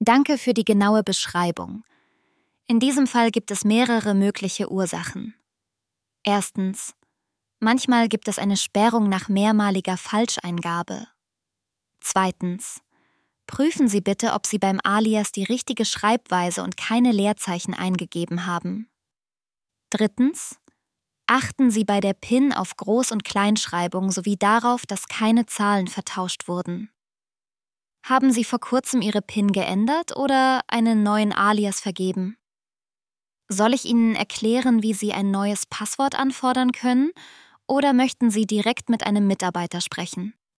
Danke für die genaue Beschreibung. In diesem Fall gibt es mehrere mögliche Ursachen. Erstens: Manchmal gibt es eine Sperrung nach mehrmaliger Falscheingabe. Zweitens: Prüfen Sie bitte, ob Sie beim Alias die richtige Schreibweise und keine Leerzeichen eingegeben haben. Drittens: Achten Sie bei der PIN auf Groß- und Kleinschreibung sowie darauf, dass keine Zahlen vertauscht wurden. Haben Sie vor kurzem Ihre PIN geändert oder einen neuen Alias vergeben? Soll ich Ihnen erklären, wie Sie ein neues Passwort anfordern können, oder möchten Sie direkt mit einem Mitarbeiter sprechen?